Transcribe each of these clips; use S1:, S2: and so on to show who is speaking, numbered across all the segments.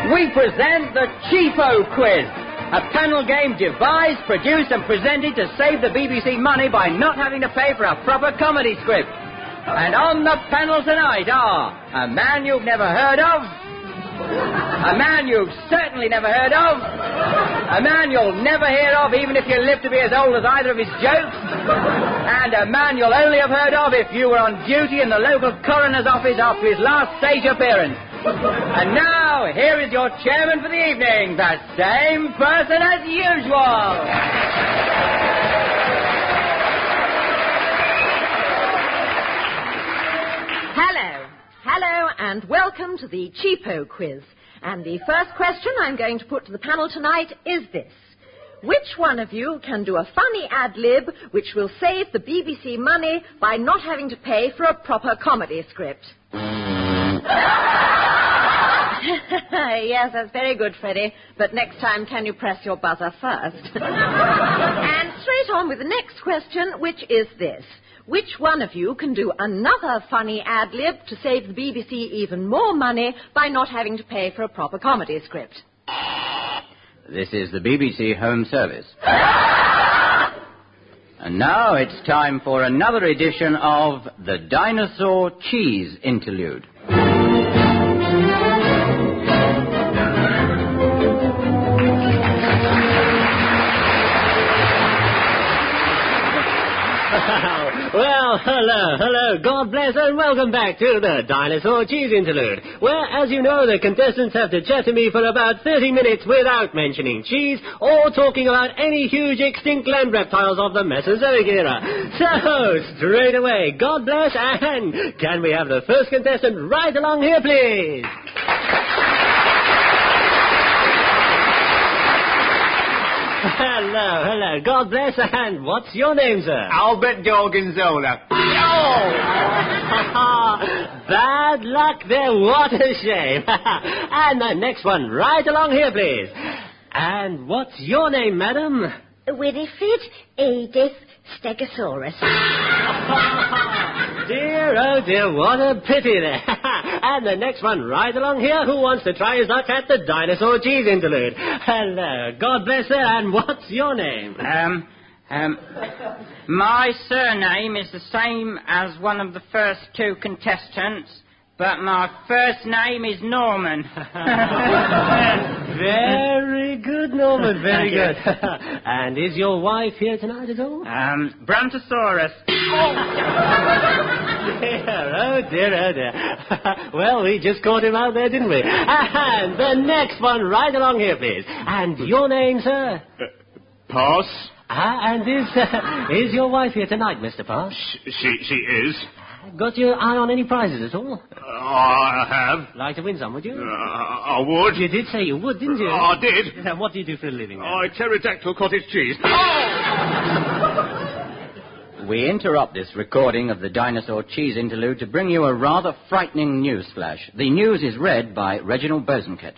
S1: we present the Cheapo Quiz, a panel game devised, produced and presented to save the BBC money by not having to pay for a proper comedy script. And on the panel tonight are a man you've never heard of, a man you've certainly never heard of, a man you'll never hear of even if you live to be as old as either of his jokes, and a man you'll only have heard of if you were on duty in the local coroner's office after his last stage appearance. And now, here is your chairman for the evening, the same person as usual.
S2: Hello, and welcome to the Cheapo Quiz. And the first question I'm going to put to the panel tonight is this. Which one of you can do a funny ad-lib which will save the BBC money by not having to pay for a proper comedy script? Yes, that's very good, Freddie. But next time, can you press your buzzer first? And straight on with the next question, which is this. Which one of you can do another funny ad-lib to save the BBC even more money by not having to pay for a proper comedy script?
S1: This is the BBC Home Service. And now it's time for another edition of the Dinosaur Cheese Interlude.
S3: Well, hello, God bless and welcome back to the Dinosaur Cheese Interlude, where, as you know, the contestants have to chat to me for about 30 minutes without mentioning cheese or talking about any huge extinct land reptiles of the Mesozoic era. So, straight away, God bless, and can we have the first contestant right along here, please? Hello, God bless, and what's your name, sir?
S4: Albert Gorgonzola.
S3: Oh! Bad luck there, what a shame. And the next one, right along here, please. And what's your name, madam?
S5: Winifred Edith Stegosaurus.
S3: Dear, oh dear, what a pity there. And the next one, right along here, who wants to try his luck at the Dinosaur Cheese Interlude? Hello, God bless her, and what's your name?
S6: My surname is the same as one of the first two contestants, but my first name is Norman.
S3: Very good, Norman, very good. And is your wife here tonight at all?
S6: Brontosaurus.
S3: Oh dear. Well, we just caught him out there, didn't we? And the next one, right along here, please. And your name, sir?
S4: Pass.
S3: And is your wife here tonight, Mr. Pass?
S4: She is.
S3: Got your eye on any prizes at all?
S4: I have.
S3: Like to win some, would you?
S4: I would.
S3: You did say you would, didn't you?
S4: I did.
S3: What do you do for a living, then?
S4: Pterodactyl cottage cheese.
S1: We interrupt this recording of the Dinosaur Cheese Interlude to bring you a rather frightening news flash. The news is read by Reginald Bosanquet.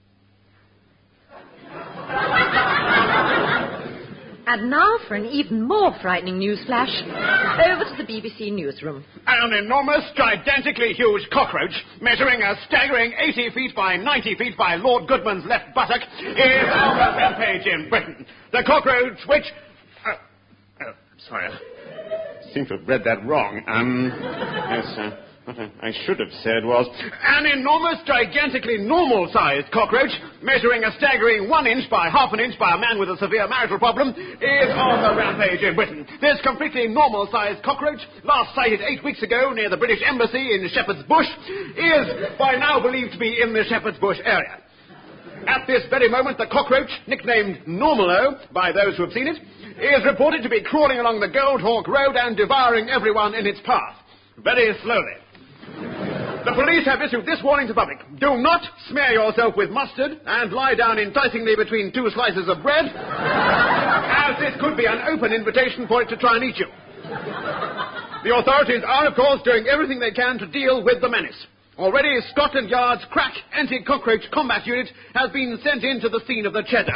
S2: And now for an even more frightening news flash, over to the BBC newsroom.
S4: An enormous, gigantically huge cockroach, measuring a staggering 80 feet by 90 feet by Lord Goodman's left buttock, is on the rampage in Britain. The cockroach which... sorry, I seem to have read that wrong. What I should have said was, an enormous, gigantically normal-sized cockroach, measuring a staggering 1 inch by half an inch by a man with a severe marital problem, is on the rampage in Britain. This completely normal-sized cockroach, last sighted 8 weeks ago near the British Embassy in Shepherd's Bush, is by now believed to be in the Shepherd's Bush area. At this very moment, the cockroach, nicknamed Normalo by those who have seen it, is reported to be crawling along the Goldhawk Road and devouring everyone in its path, very slowly. The police have issued this warning to the public. Do not smear yourself with mustard and lie down enticingly between two slices of bread, as this could be an open invitation for it to try and eat you. The authorities are, of course, doing everything they can to deal with the menace. Already, Scotland Yard's crack anti-cockroach combat unit has been sent in to the scene of the cheddar.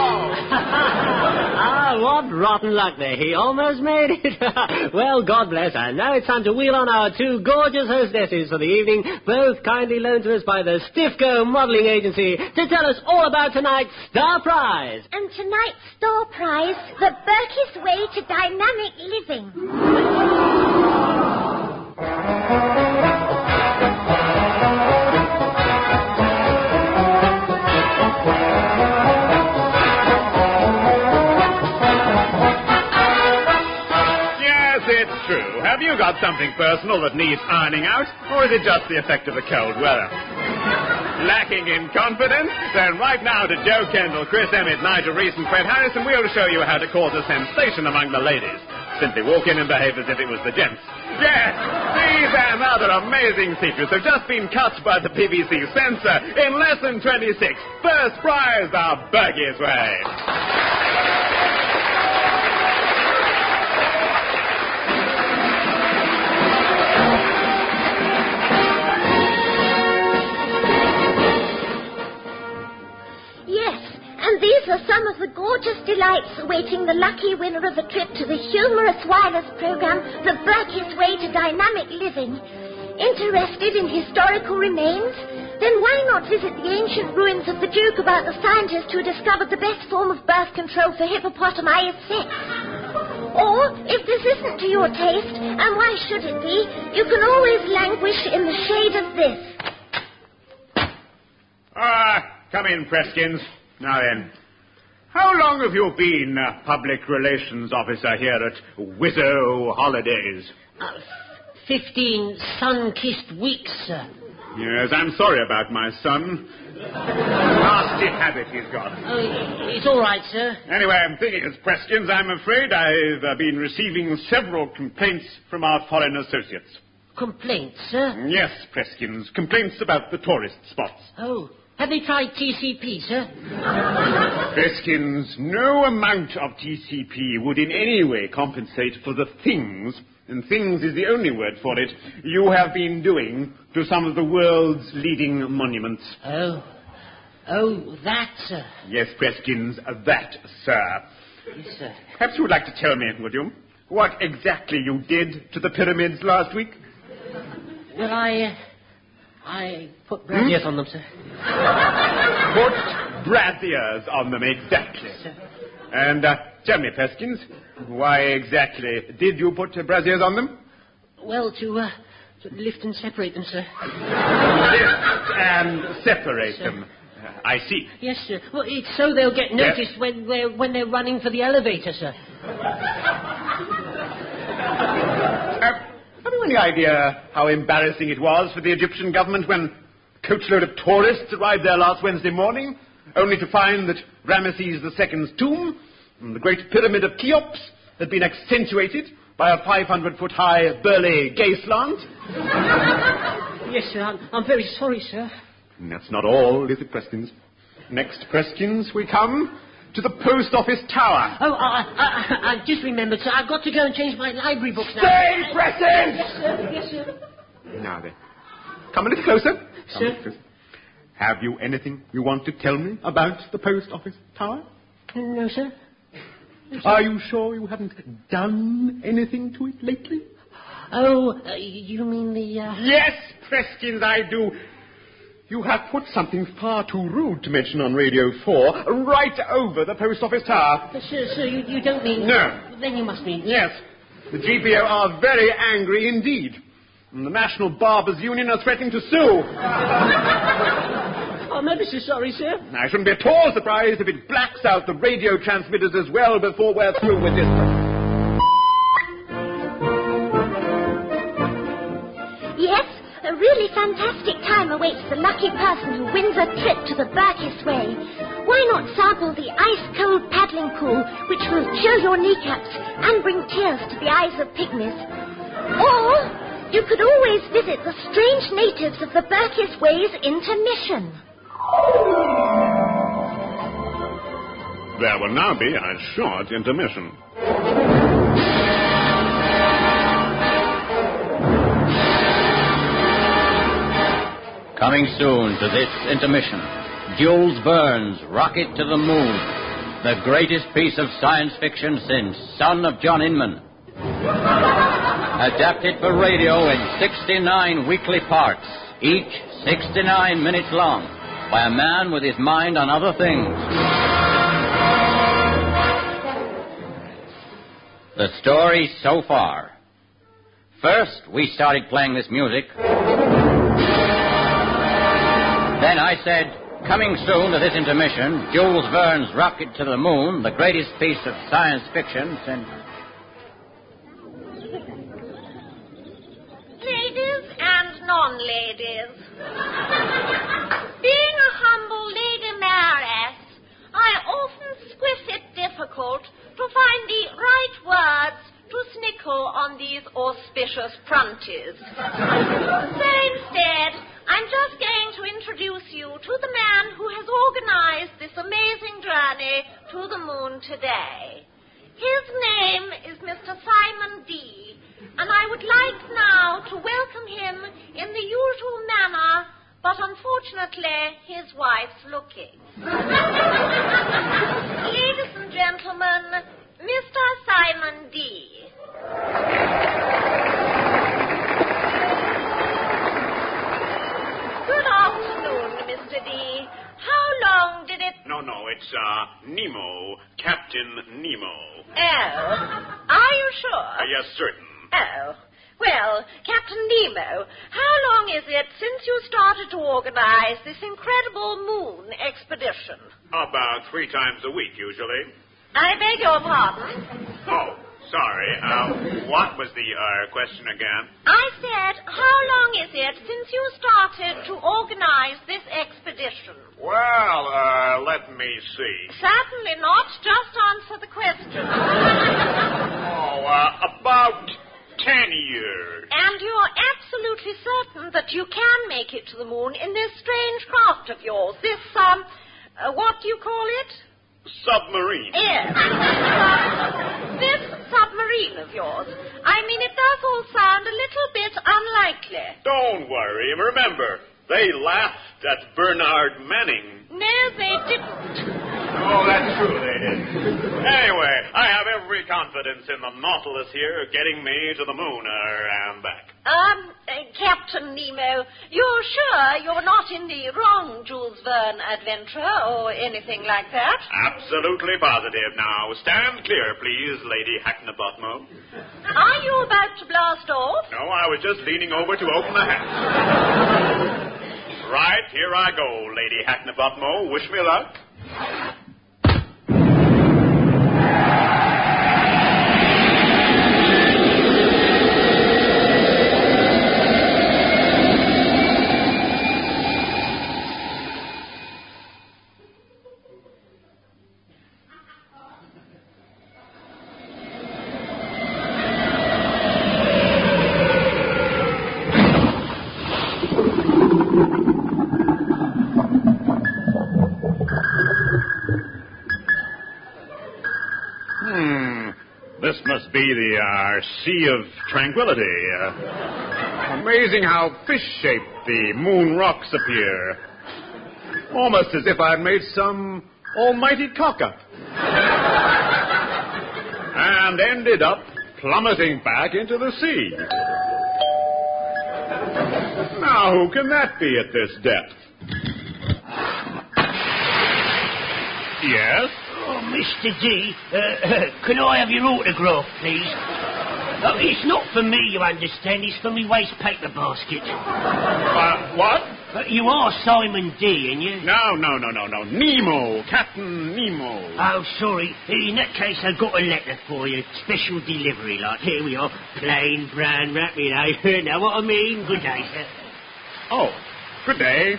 S3: What rotten luck there. He almost made it. Well, God bless her. Now it's time to wheel on our two gorgeous hostesses for the evening, both kindly loaned to us by the Stiffco Modelling Agency, to tell us all about tonight's Star Prize.
S5: And tonight's Star Prize, the Berkey's Way to Dynamic Living.
S4: True. Have you got something personal that needs ironing out, or is it just the effect of the cold weather? Lacking in confidence? Then right now to Joe Kendall, Chris Emmett, Nigel Reese and Fred Harris, and we'll show you how to cause a sensation among the ladies. Simply walk in and behave as if it was the gents. Yes, these and other amazing secrets have just been cut by the BBC censor in lesson 26. First prize, the Berkey's Way.
S5: These are some of the gorgeous delights awaiting the lucky winner of a trip to the humorous wireless program, The Berkey's Way to Dynamic Living. Interested in historical remains? Then why not visit the ancient ruins of the Duke about the scientist who discovered the best form of birth control for hippopotami is sex? Or, if this isn't to your taste, and why should it be, you can always languish in the shade of this.
S4: Come in, Preskins. Now then, how long have you been public relations officer here at Wizzo Holidays?
S7: 15 sun-kissed weeks, sir.
S4: Yes, I'm sorry about my son. Nasty habit he's got.
S7: Oh, it's all right, sir.
S4: Anyway, I'm thinking as Preskins, I'm afraid I've been receiving several complaints from our foreign associates.
S7: Complaints, sir?
S4: Yes, Preskins. Complaints about the tourist spots.
S7: Oh. Have they tried TCP, sir?
S4: Preskins, no amount of TCP would in any way compensate for the things, and things is the only word for it, you have been doing to some of the world's leading monuments.
S7: Oh, that, sir.
S4: Yes, Preskins, that, sir.
S7: Yes, sir.
S4: Perhaps you would like to tell me, would you, what exactly you did to the pyramids last week?
S7: Well, I put braziers on them, sir.
S4: Put braziers on them, exactly.
S7: Sir.
S4: And tell me, Preskins, why exactly did you put braziers on them?
S7: Well, to lift and separate them, sir.
S4: Lift and separate them. I see.
S7: Yes, sir. Well, it's so they'll get noticed when they're running for the elevator, sir.
S4: Have you any idea how embarrassing it was for the Egyptian government when a coachload of tourists arrived there last Wednesday morning, only to find that Ramesses II's tomb and the Great Pyramid of Cheops had been accentuated by a 500-foot-high burly gay slant?
S7: Yes, sir. I'm very sorry, sir.
S4: And that's not all, is it, Preskins? Next, Preskins, we come to the post office tower.
S7: Oh, I just remembered, sir. I've got to go and change my library books now.
S4: Stay, Preskins!
S7: Yes, sir. Yes, sir.
S4: Now then, come a little closer.
S7: Sir?
S4: A little closer. Have you anything you want to tell me about the post office tower?
S7: No, sir. No, sir.
S4: Are you sure you haven't done anything to it lately?
S7: Oh, you mean the,
S4: Yes, Preskins, I do. You have put something far too rude to mention on Radio 4 right over the post office tower.
S7: Sir, you don't mean...
S4: No.
S7: Then you must mean...
S4: Yes. The GPO are very angry indeed. And the National Barbers Union are threatening to sue.
S7: I'm ever so sorry, sir.
S4: I shouldn't be at all surprised if it blacks out the radio transmitters as well before we're through with this.
S5: Yes, a really fantastic time awaits the lucky person who wins a trip to the Berkey's Way. Why not sample the ice-cold paddling pool, which will chill your kneecaps and bring tears to the eyes of pygmies? Or you could always visit the strange natives of the Berkey's Way's intermission.
S4: There will now be a short intermission.
S1: Coming soon to this intermission, Jules Verne's Rocket to the Moon, the greatest piece of science fiction since Son of John Inman. Adapted for radio in 69 weekly parts, each 69 minutes long, by a man with his mind on other things. The story so far. First, we started playing this music. Then I said, coming soon to this intermission, Jules Verne's Rocket to the Moon, the greatest piece of science fiction since...
S5: Ladies and non-ladies, being a humble lady mayoress, I often squiff it difficult to find the right words to snickle on these auspicious fronties. So instead, I'm just going to introduce you to the man who has organized this amazing journey to the moon today. His name is Mr. Simon D., and I would like now to welcome him in the usual manner, but unfortunately his wife's looking. Ladies and gentlemen, Mr. Simon D. Good afternoon, Mr. D. How long did it...
S4: No, it's, Nemo. Captain Nemo.
S5: Oh, are you sure?
S4: Yes, certain.
S5: Oh, well, Captain Nemo, how long is it since you started to organize this incredible moon expedition?
S4: About 3 times a week, usually.
S5: I beg your pardon?
S4: Oh, sorry. What was the, question again?
S5: I said, how long is it since you started to organize this expedition?
S4: Well, let me see.
S5: Certainly not. Just answer the question.
S4: About 10 years.
S5: And you're absolutely certain that you can make it to the moon in this strange craft of yours, this, what do you call it?
S4: Submarine.
S5: Yes. This submarine of yours. I mean, it does all sound a little bit unlikely.
S4: Don't worry. Remember, they laughed at Bernard Manning.
S5: No, they didn't.
S4: Oh, that's true, they did. Anyway, I have every confidence in the Nautilus here getting me to the moon and back.
S5: Captain Nemo, you're sure you're not in the wrong Jules Verne adventure or anything like that?
S4: Absolutely positive. Now, stand clear, please, Lady Hacknabotmo.
S5: Are you about to blast off?
S4: No, I was just leaning over to open the hatch. Right, here I go, Lady Hacknabotmo. Wish me luck. This must be the Sea of Tranquility. Amazing how fish-shaped the moon rocks appear. Almost as if I'd made some almighty cock-up. And ended up plummeting back into the sea. Now, who can that be at this depth? Yes?
S7: Oh, Mr. D, can I have your autograph, please? It's not for me, you understand. It's for me waste paper basket.
S4: What?
S7: You are Simon D, ain't you?
S4: No. Nemo. Captain Nemo.
S7: Oh, sorry. In that case, I've got a letter for you. Special delivery, like. Here we are. Plain brown wrap, you know. Know what I mean? Good day, sir.
S4: Oh, good day.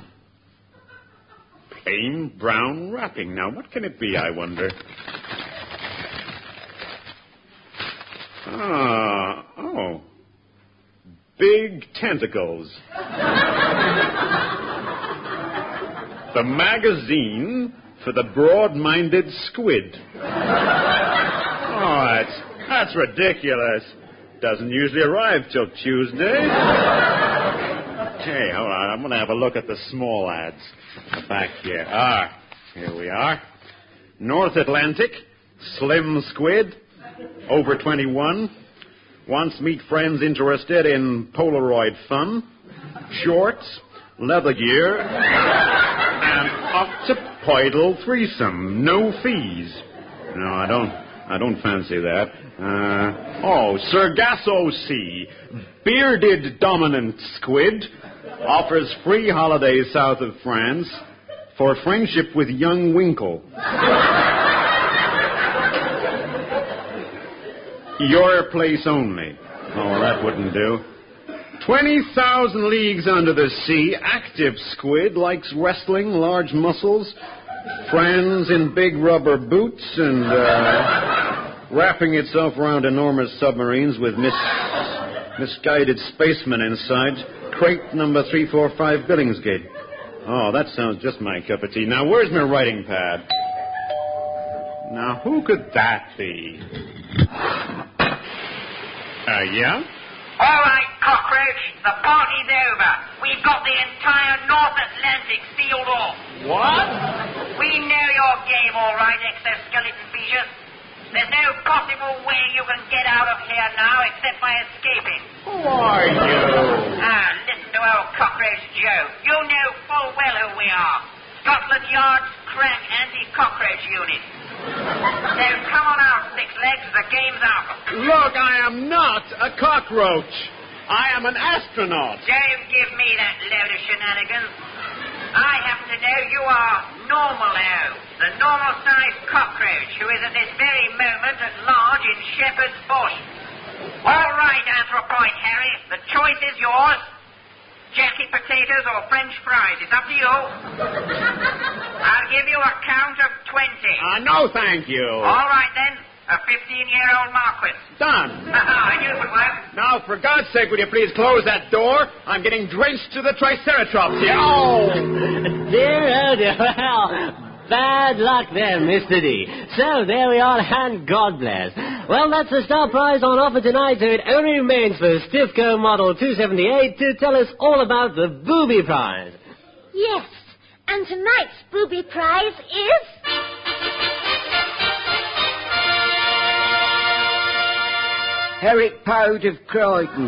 S4: Plain brown wrapping. Now, what can it be, I wonder? Oh. Big tentacles. The magazine for the broad-minded squid. Oh, that's ridiculous. Doesn't usually arrive till Tuesday. Okay, hold on. I'm going to have a look at the small ads. Back here. Here we are. North Atlantic, slim squid, over 21. Wants meet friends interested in Polaroid fun, shorts, leather gear, and octopoidal threesome. No fees. No, I don't fancy that. Sargasso Sea, bearded dominant squid, offers free holidays south of France for friendship with young Winkle. Your place only. Oh, that wouldn't do. 20,000 leagues under the sea, active squid, likes wrestling, large muscles, friends in big rubber boots, and wrapping itself around enormous submarines with misguided spacemen inside. Crate number 345 Billingsgate. Oh, that sounds just my cup of tea. Now, where's my writing pad? Now, who could that be? Yeah?
S8: All right, Cockroach, the party's over. We've got the entire North Atlantic sealed off.
S4: What?
S8: We know your game, all right, exoskeleton features. There's no possible way you can get out of here now except by escaping.
S4: Who are you?
S8: Listen to old Cockroach Joe. You know full well who we are. Scotland Yard's crack anti-cockroach unit. So come on out, six legs, the game's up.
S4: Look, I am not a cockroach. I am an astronaut.
S8: Don't give me that load of shenanigans. I happen to know you are Normal-O, the normal-sized cockroach who is at this very moment at large in Shepherd's Bush. All right, Anthropoid Harry, the choice is yours. Jacket potatoes or French fries, it's up to you. I'll give you a count of 20.
S4: No, thank you.
S8: All right, then. A 15-year-old Marquis.
S4: Done.
S8: I knew it would work.
S4: Now, for God's sake, will you please close that door? I'm getting drenched to the Triceratops here. Oh!
S3: Dear, oh dear. Well, bad luck then, Mr. D. So, there we are, and God bless. Well, that's the star prize on offer tonight, so it only remains for Stifco Model 278 to tell us all about the Booby Prize.
S5: Yes, and tonight's Booby Prize is...
S1: Herrick Pode of Croydon.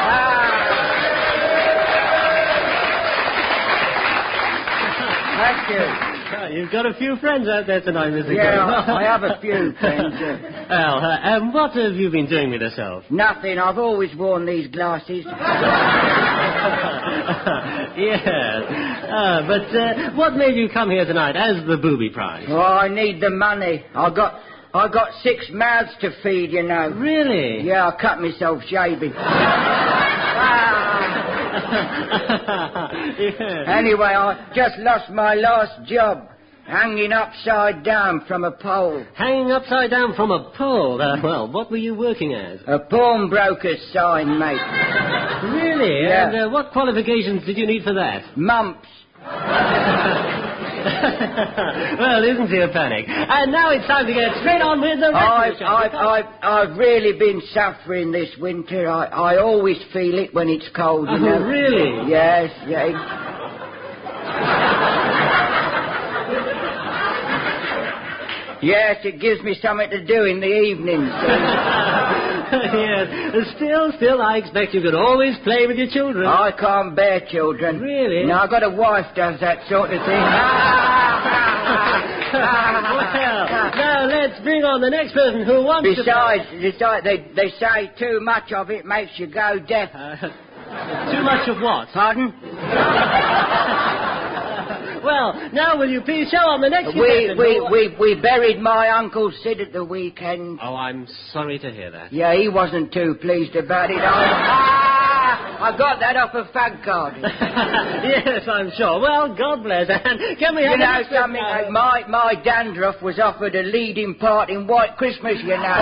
S1: Thank you.
S3: You've got a few friends out there tonight, Mr.
S1: Yeah,
S3: Cole.
S1: I have a few friends.
S3: Well, what have you been doing with yourself?
S1: Nothing. I've always worn these glasses.
S3: Yes. But what made you come here tonight as the Booby Prize?
S1: Oh, I need the money. I got 6 mouths to feed, you know.
S3: Really?
S1: Yeah, I cut myself shaving.
S3: Yeah.
S1: Anyway, I just lost my last job. Hanging upside down from a pole.
S3: Hanging upside down from a pole? Well, what were you working as?
S1: A pawnbroker's sign, mate.
S3: Really?
S1: Yeah.
S3: And what qualifications did you need for that?
S1: Mumps.
S3: Well, isn't he a panic? And now it's time to get straight on with the rest of the show.
S1: I've really been suffering this winter. I always feel it when it's cold, you know.
S3: Oh, really?
S1: Yes, yeah. Yes, it gives me something to do in the evenings.
S3: Yes. Still, I expect you could always play with your children.
S1: I can't bear children.
S3: Really?
S1: No, I've got a wife does that sort of thing.
S3: Well, now let's bring on the next person who wants
S1: Besides, they say too much of it makes you go deaf.
S3: Too much of what?
S1: Pardon?
S3: Well, now will you please show on the next contestant?
S1: We buried my Uncle Sid at the weekend.
S3: Oh, I'm sorry to hear that.
S1: Yeah, he wasn't too pleased about it. I got that off a fag card.
S3: Yes, I'm sure. Well, God bless. And can we have
S1: you know something? My dandruff was offered a leading part in White Christmas, you know.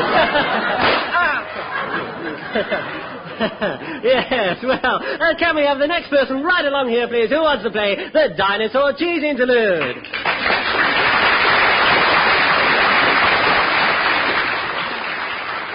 S3: Yes, well, can we have the next person right along here, please? Who wants to play the Dinosaur Cheese Interlude?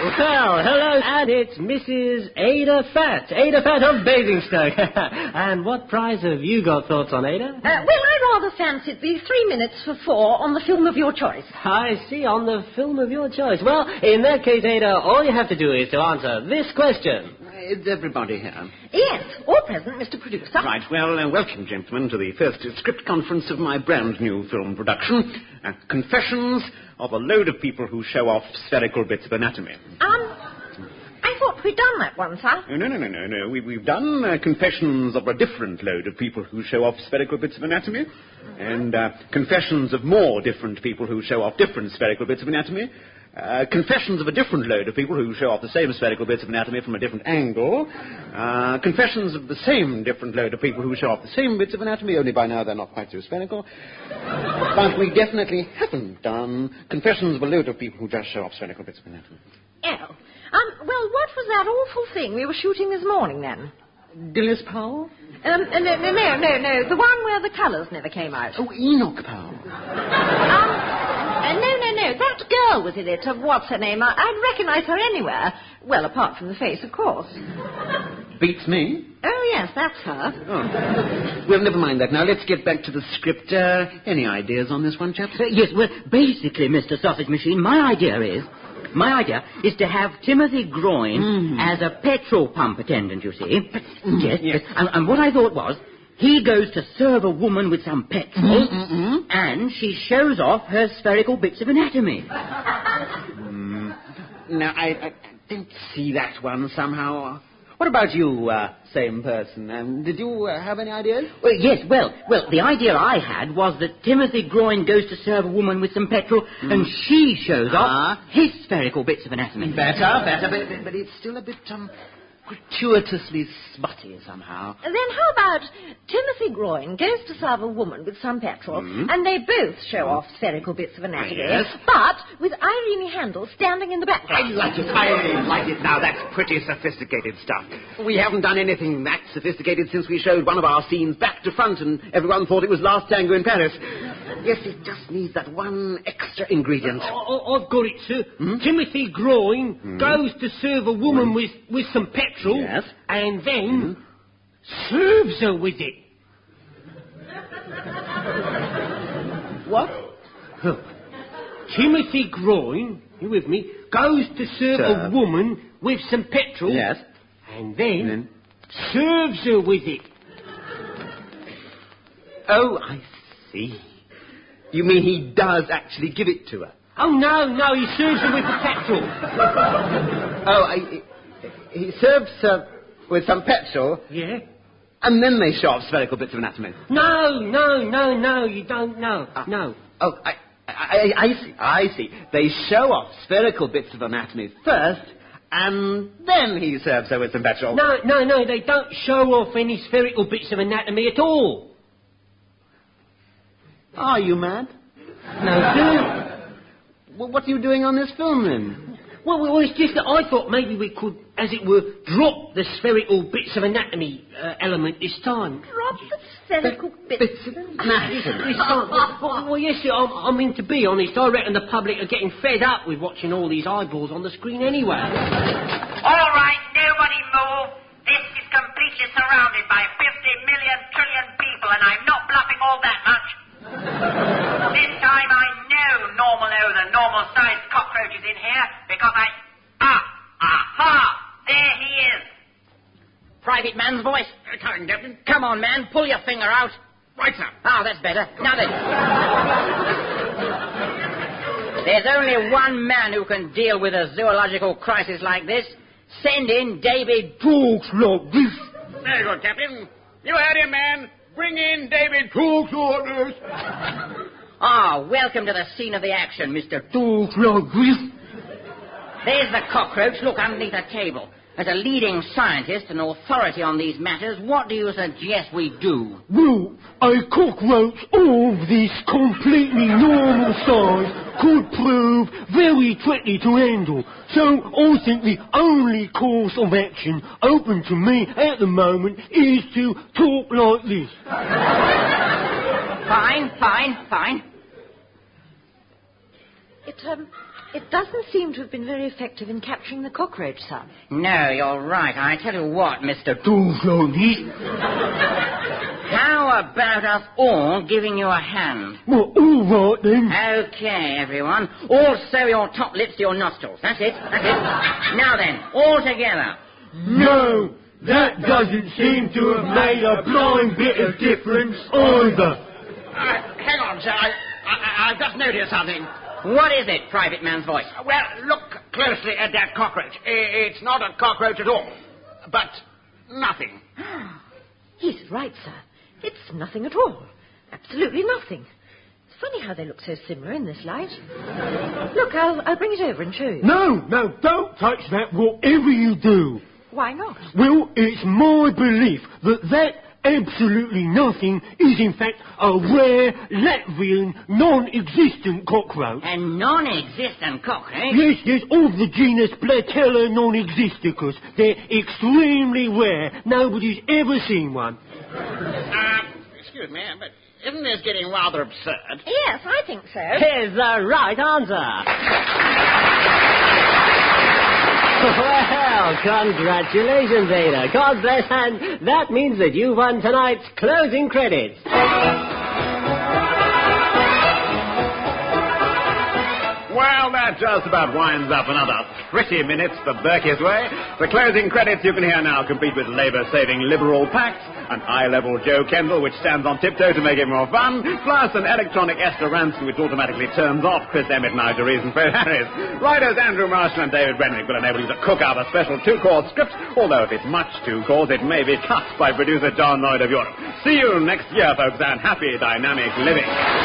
S3: Well, hello, and it's Mrs. Ada Fatt of Basingstoke. And what prize have you got thoughts on, Ada?
S2: Well, I rather fancied the 3 minutes for 4 on the film of your choice.
S3: I see, on the film of your choice. Well, in that case, Ada, all you have to do is to answer this question.
S4: Is everybody here?
S2: Yes, all present, Mr. Producer.
S4: Right, well, welcome, gentlemen, to the first script conference of my brand new film production, Confessions of a Load of People Who Show Off Spherical Bits of Anatomy.
S2: I thought we'd done that one, sir.
S4: No. We've done Confessions of a different load of people who show off spherical bits of anatomy, and Confessions of more different people who show off different spherical bits of anatomy, Confessions of a different load of people who show off the same spherical bits of anatomy from a different angle, Confessions of the same different load of people who show off the same bits of anatomy, only by now they're not quite so spherical. But we definitely haven't done Confessions of a load of people who just show off spherical bits of anatomy.
S2: Oh. Well, what was that awful thing we were shooting this morning, then?
S4: Dilys Powell?
S2: No. The one where the colours never came out.
S4: Oh, Enoch Powell.
S2: No. That girl was in it. What's her name? I'd recognise her anywhere. Well, apart from the face, of course.
S4: Beats me.
S2: Oh, yes, that's her.
S4: Oh. Well, never mind that now. Let's get back to the script. Any ideas on this one, chaps?
S1: Yes, well, basically, Mr. Sausage Machine, my idea is to have Timothy Groin as a petrol pump attendant, you see. Yes. And what I thought was, he goes to serve a woman with some petrol, and she shows off her spherical bits of anatomy.
S4: Now, I don't see that one somehow. What about you, same person? Did you have any ideas?
S1: Well, yes, well, the idea I had was that Timothy Groin goes to serve a woman with some petrol, and she shows off his spherical bits of anatomy.
S4: Better, but it's still a bit, gratuitously smutty somehow.
S2: Then how about Timothy Groin goes to serve a woman with some petrol, and they both show off spherical bits of anatomy,
S4: Yes.
S2: but with Irene Handel standing in the background.
S4: I like it now. That's pretty sophisticated stuff. We haven't done anything that sophisticated since we showed one of our scenes back to front and everyone thought it was Last Tango in Paris. Yes, it just needs that one extra ingredient.
S7: I've got it, sir. Timothy Groin goes to serve a woman with some petrol,
S4: Yes.
S7: and then serves her with it.
S4: What?
S7: Timothy Groin, you with me, goes to serve a woman with some petrol,
S4: Yes.
S7: and then serves her with it.
S4: Oh, I see. You mean he does actually give it to her?
S7: Oh, no, he serves her with the petrol.
S4: He serves her with some petrol,
S7: Yeah?
S4: and then they show off spherical bits of anatomy.
S7: No, you don't know. No.
S4: Oh, I see. They show off spherical bits of anatomy first, and then he serves her with some petrol.
S7: No, they don't show off any spherical bits of anatomy at all.
S4: Are you mad?
S7: No, sir.
S4: Well, what are you doing on this film, then?
S7: Well, it's just that I thought maybe we could, as it were, drop the spherical bits of anatomy element this time.
S2: Drop the spherical bits of anatomy.
S7: This time. Well, yes, sir, I mean, to be honest, I reckon the public are getting fed up with watching all these eyeballs on the screen anyway.
S8: All right, nobody move. This is completely surrounded by 50 million trillion people, and I'm not bluffing all that much. This time I know the normal-sized cockroach is in here, because there he is.
S1: Private man's voice.
S4: Coming, Captain.
S1: Come on, man, pull your finger out.
S4: Right, sir.
S1: Oh, that's better. Now then. There's only one man who can deal with a zoological crisis like this. Send in David Talks Like This.
S4: Very good, Captain. You heard him, man. Bring in David Talks Like This.
S1: Welcome to the scene of the action, Mr. Talks Like This. There's the cockroach. Look underneath the table. As a leading scientist and authority on these matters, what do you suggest we do?
S7: Well, a cockroach of this completely normal size could prove very tricky to handle. So I think the only course of action open to me at the moment is to talk like this.
S1: Fine.
S2: It doesn't seem to have been very effective in capturing the cockroach, sir.
S6: No, you're right. I tell you what, Mr.
S7: Dooley.
S6: How about us all giving you a hand?
S7: Well, all right then.
S6: Okay, everyone. All sew your top lips to your nostrils. That's it. Now then, all together.
S7: No, that doesn't seem to have made a blind bit of difference either.
S4: Hang on, sir. I've just noticed something.
S6: What is it, Private Man's voice?
S4: Well, look closely at that cockroach. It's not a cockroach at all. But nothing.
S2: He's right, sir. It's nothing at all. Absolutely nothing. It's funny how they look so similar in this light. Look, I'll bring it over and show you.
S7: No, don't touch that whatever you do.
S2: Why not?
S7: Well, it's my belief that absolutely nothing is in fact a rare Latvian non-existent cockroach.
S6: A non-existent cockroach?
S7: Yes, of the genus Platella non-existicus. They're extremely rare. Nobody's ever seen one.
S4: Excuse me, but isn't this getting rather absurd?
S2: Yes, I think so.
S3: Here's the right answer. Well, congratulations, Ada. God bless, and that means that you won tonight's closing credits.
S4: Well, that just about winds up another 30 minutes the Berkey's way. The closing credits you can hear now compete with labour-saving liberal pacts, an eye-level Joe Kendall which stands on tiptoe to make it more fun, plus an electronic Esther Ranson which automatically turns off Chris Emmett, Nigel and Fred Harris. Writers Andrew Marshall and David Renwick will enable you to cook up a special 2-course script, although if it's much 2-course, it may be cut by producer John Lloyd of Europe. See you next year, folks, and happy dynamic living.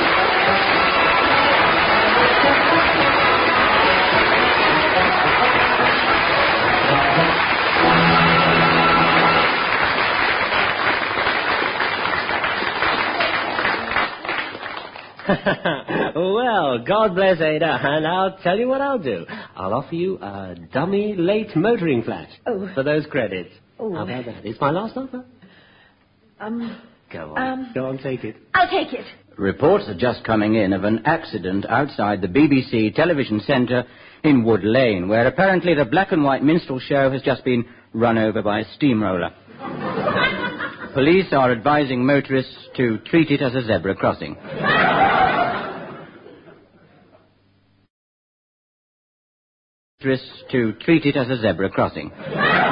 S3: Well, God bless Ada, and I'll tell you what I'll do. I'll offer you a dummy late motoring flash for those credits.
S2: Oh.
S3: How about that? It's my last offer. Go on, take it.
S2: I'll take it.
S1: Reports are just coming in of an accident outside the BBC television centre in Wood Lane, where apparently the black and white minstrel show has just been run over by a steamroller. Police are advising motorists to treat it as a zebra crossing. To treat it as a zebra crossing.